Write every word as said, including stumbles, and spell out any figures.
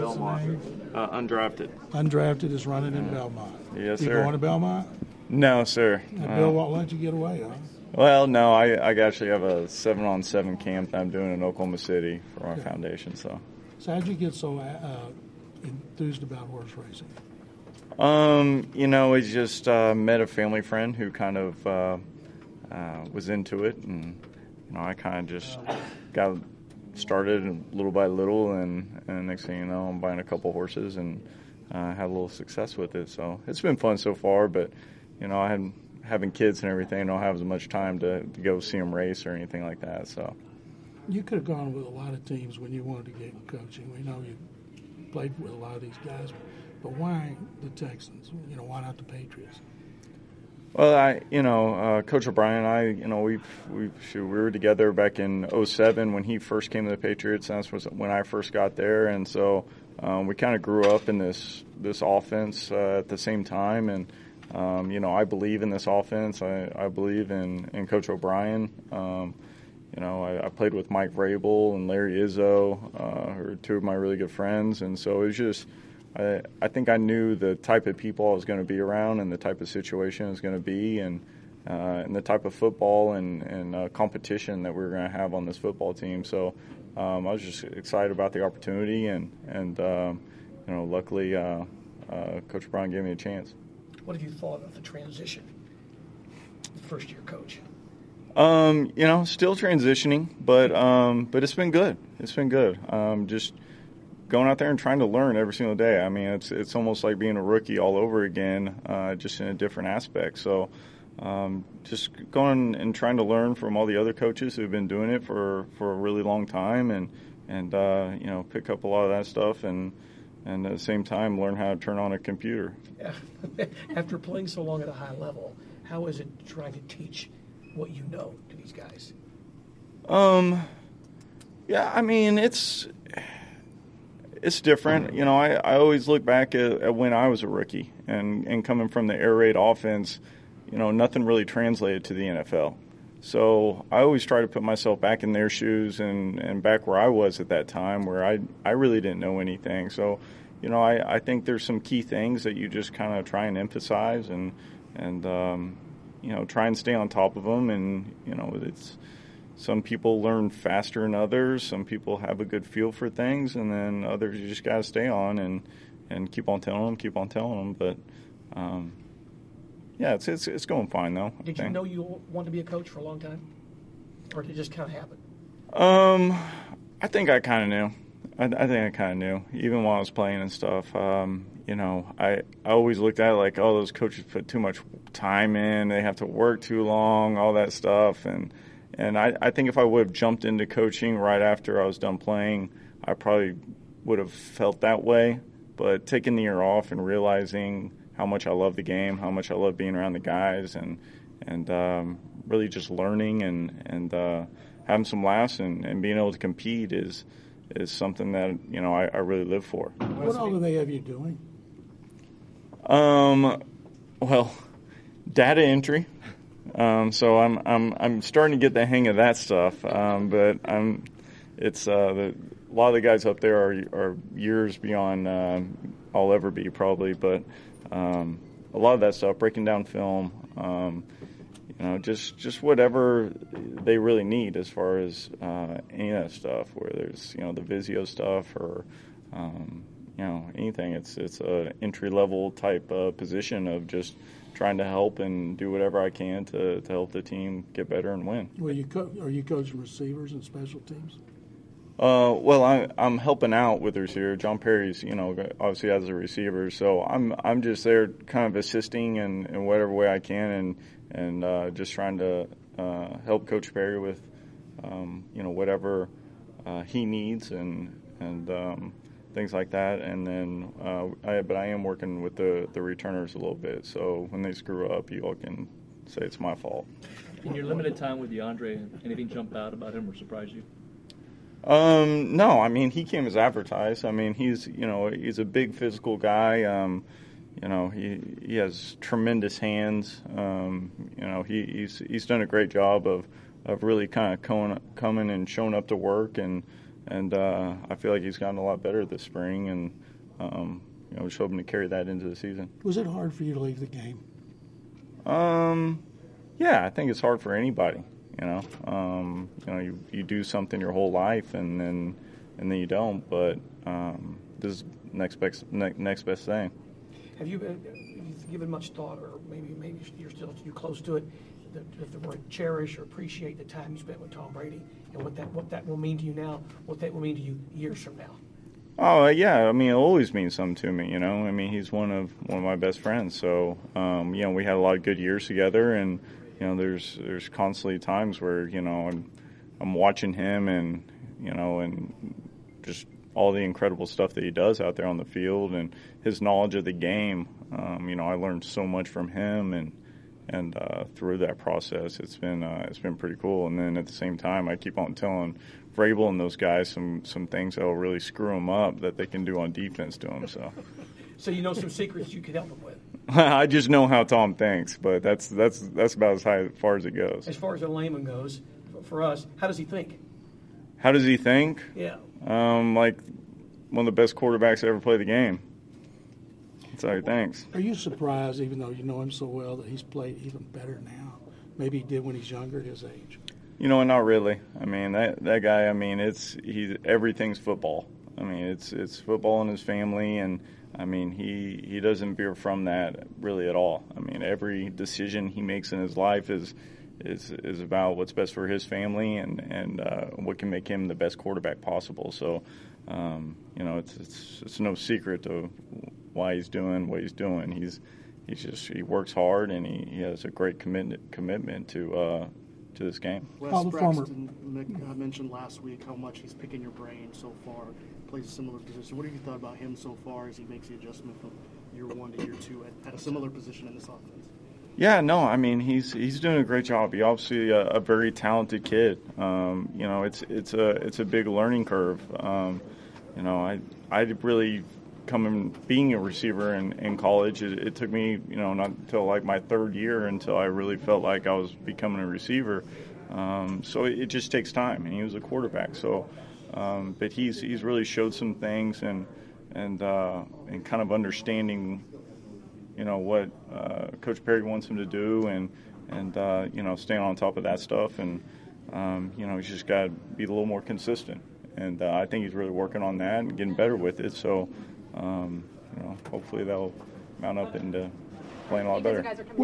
What's the name? Uh, undrafted. Undrafted is running in Belmont. Yes, you sir. You going to Belmont? No, sir. Now, Uh, Bill won't let you get away, huh? Well, no, I, I actually have a seven-on-seven camp that I'm doing in Oklahoma City for my Okay. foundation. So, So how'd you get so uh, enthused about horse racing? um, you know, I just uh, met a family friend who kind of uh, uh, was into it, and you know, I kind of just got started little by little, and, and next thing you know, I'm buying a couple horses and uh, had a little success with it. So it's been fun so far, but you know, I had having kids and everything, I don't have as much time to, to go see them race or anything like that. So you could have gone with a lot of teams when you wanted to get in coaching. We know you played with a lot of these guys, but why the Texans? You know, why not the Patriots? Well, I, you know, uh, Coach O'Brien and I, you know, we we we were together back in oh seven when he first came to the Patriots. And that was when I first got there, and so um, we kind of grew up in this this offense uh, at the same time. And um, you know, I believe in this offense. I, I believe in, in Coach O'Brien. Um, you know, I, I played with Mike Vrabel and Larry Izzo, uh, who are two of my really good friends, and so it was just. I, I think I knew the type of people I was going to be around and the type of situation it was going to be, and uh, and the type of football and, and uh, competition that we were going to have on this football team. So um, I was just excited about the opportunity, and, and um, you know, luckily uh, uh, Coach Brown gave me a chance. What have you thought of the transition, the first-year coach? Um, you know, still transitioning, but um, but it's been good. It's been good. Um, just going out there and trying to learn every single day. I mean, it's it's almost like being a rookie all over again, uh, just in a different aspect. So um, just going and trying to learn from all the other coaches who've been doing it for, for a really long time, and and uh, you know, pick up a lot of that stuff, and and at the same time learn how to turn on a computer. Yeah. After playing so long at a high level, how is it trying to teach what you know to these guys? Um, yeah, I mean, it's. It's different. You know, I, I always look back at, at when I was a rookie and, and coming from the air raid offense, you know, nothing really translated to the N F L. So I always try to put myself back in their shoes and, and back where I was at that time where I, I really didn't know anything. So, you know, I, I think there's some key things that you just kind of try and emphasize and, and um, you know, try and stay on top of them. And, you know, it's – some people learn faster than others. Some people have a good feel for things, and then others you just got to stay on and, and keep on telling them, keep on telling them. But, um, yeah, it's, it's it's going fine, though. Did you know you wanted to be a coach for a long time? Or did it just kind of happen? Um, I think I kind of knew. I, I think I kind of knew, even while I was playing and stuff. Um, you know, I, I always looked at it like, oh, those coaches put too much time in. They have to work too long, all that stuff. And And I, I think if I would have jumped into coaching right after I was done playing, I probably would have felt that way. But taking the year off and realizing how much I love the game, how much I love being around the guys, and and um, really just learning and and uh, having some laughs and, and being able to compete is is something that you know I, I really live for. What all do they have you doing? Um, well, data entry. Um, so I'm I'm I'm starting to get the hang of that stuff, um, but I'm it's uh, the, a lot of the guys up there are are years beyond uh, I'll ever be probably, but um, a lot of that stuff, breaking down film, um, you know, just just whatever they really need as far as uh, any of that stuff, whether it's you know the Vizio stuff or um, you know anything. It's it's a entry level type uh, position of just trying to help and do whatever I can to, to help the team get better and win. Well, you co- are you coaching receivers and special teams? Uh, well, I, I'm helping out with the receiver. John Perry's, you know, obviously has a receiver, so I'm I'm just there, kind of assisting in, in whatever way I can, and and uh, just trying to uh, help Coach Perry with, um, you know, whatever uh, he needs and and. Um, things like that, and then uh, I, but I am working with the, the returners a little bit, so when they screw up, you all can say it's my fault. In your limited time with DeAndre, anything jump out about him or surprise you? Um, no, I mean, he came as advertised. I mean, he's, you know, he's a big physical guy. Um, you know, he he has tremendous hands. Um, you know, he, he's he's done a great job of, of really kind of coming, coming and showing up to work and and uh, I feel like he's gotten a lot better this spring, and um, you know, just hoping to carry that into the season. Was it hard for you to leave the game? Um, yeah, I think it's hard for anybody. You know, um, you know, you, you do something your whole life, and then and then you don't. But um, this is next best ne- next best thing. Have you, been, have you given much thought, or maybe maybe you're still you close to it, the, the word cherish or appreciate the time you spent with Tom Brady, and what that what that will mean to you now, what that will mean to you years from now? Oh yeah, I mean, it always means something to me. You know, I mean, he's one of one of my best friends. So um, you know, we had a lot of good years together, and you know, there's there's constantly times where you know I'm I'm watching him, and you know, and just all the incredible stuff that he does out there on the field, and his knowledge of the game. Um, you know, I learned so much from him, and and uh, through that process, it's been uh, it's been pretty cool. And then at the same time, I keep on telling Vrabel and those guys some some things that will really screw them up that they can do on defense to them. So, so you know some secrets you could help them with. I just know how Tom thinks, but that's that's that's about as high as far as it goes. As far as a layman goes, for us, how does he think? How does he think? Yeah. Um, like one of the best quarterbacks to ever play the game. That's how he thinks. Are you surprised, even though you know him so well, that he's played even better now? Maybe he did when he's younger at his age. You know, not really. I mean, that that guy. I mean, it's he's everything's football. I mean, it's it's football in his family, and I mean, he he doesn't veer from that really at all. I mean, every decision he makes in his life is is is about what's best for his family and and uh, what can make him the best quarterback possible. So, um, you know, it's it's it's no secret to why he's doing what he's doing. He's he's just he works hard, and he, he has a great commitment commitment to uh, to this game. Wes Oh, the former- Braxton uh, mentioned last week how much he's picking your brain so far. Plays a similar position. What have you thought about him so far as he makes the adjustment from year one to year two at, at a similar position in this offense? Yeah, no, I mean he's he's doing a great job. He's obviously a, a very talented kid. Um, you know, it's it's a it's a big learning curve. Um, you know, I I really coming being a receiver in, in college. It, it took me you know not until like my third year until I really felt like I was becoming a receiver. Um, so it, it just takes time, and he was a quarterback. So, um, but he's he's really showed some things and and uh, and kind of understanding. You know what uh, Coach Perry wants him to do, and and uh, you know staying on top of that stuff, and um, you know he's just got to be a little more consistent, and uh, I think he's really working on that and getting better with it. So um, you know hopefully that'll mount up into playing a lot better.